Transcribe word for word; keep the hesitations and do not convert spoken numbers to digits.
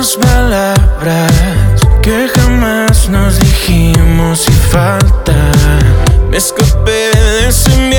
Las palabras que jamás nos dijimos y faltan. Me escapé de ese